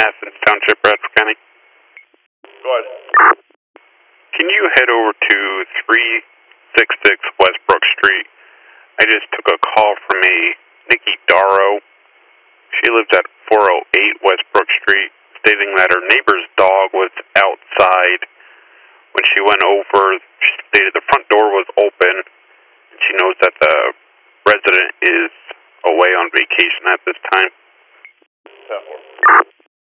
Athens Township, Bradford County. Go ahead. Can you head over to 366 Westbrook Street? I just took a call from a Nikki Darrow. She lives at 408 Westbrook Street, stating that her neighbor's dog was outside. When she went over, she stated the front door was open. She knows that the resident is away on vacation at this time.